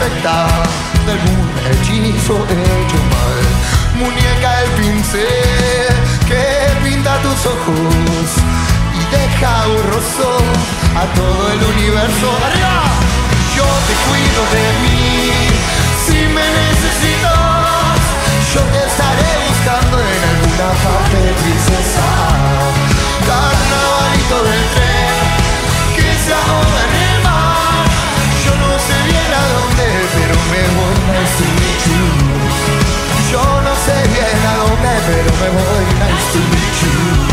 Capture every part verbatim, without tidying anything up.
perfecta de algún hechizo hecho mal. Muñeca de pincel que pinta tus ojos y deja borroso a todo el universo. ¡Arriba! Yo te cuido de mí, si me necesitas, yo te estaré buscando en alguna parte, princesa. Carnavalito del tren que se ahoga en el mar. Yo no sé bien a dónde, pero me voy, nice to meet you. Yo no sé bien a dónde, pero me voy, nice to meet you.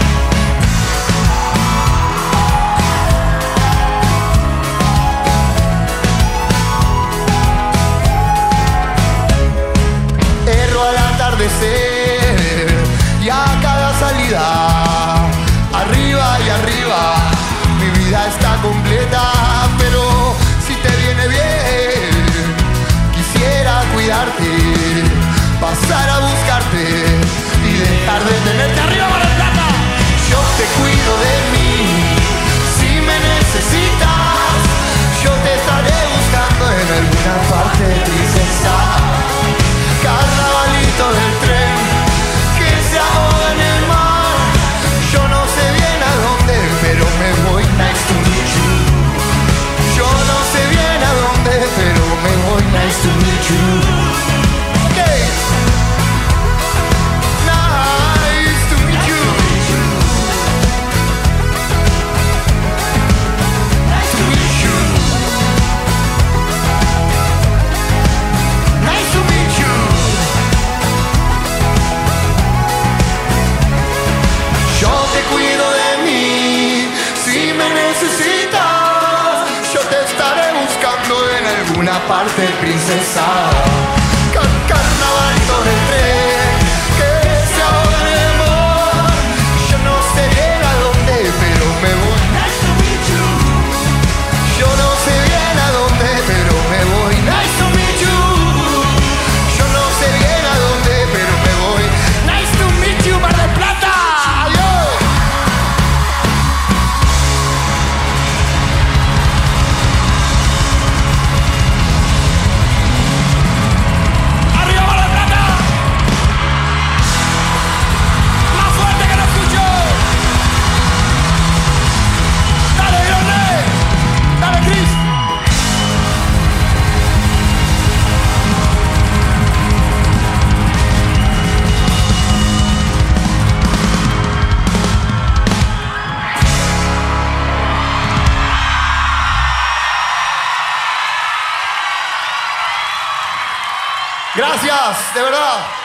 Al atardecer y a cada salida, arriba y arriba, mi vida está completa. Pero si te viene bien, quisiera cuidarte, pasar a buscarte y dejar de tenerte arriba para el plata. Yo te cuido de mí, si me necesitas, yo te estaré buscando en alguna parte, princesa. Carnavalito del tren que se ahoga en el mar. Yo no sé bien a dónde, pero me voy, nice to meet you. Yo no sé bien a dónde, pero me voy, nice to meet you. Okay. Nice to meet you. Nice to meet you. Nice to meet you. Yo te cuido de mí, si me necesitas, yo te estaré buscando en alguna parte, princesa. Car Carnavalito del tren que se ahoga en el mar. Yo no sé bien a dónde, pero me voy. Nice to meet you. Yo no sé bien a dónde, pero me voy. Nice to meet you. Yo no sé bien a dónde, pero me voy. Nice to meet you, Mar del Plata. Gracias, de verdad.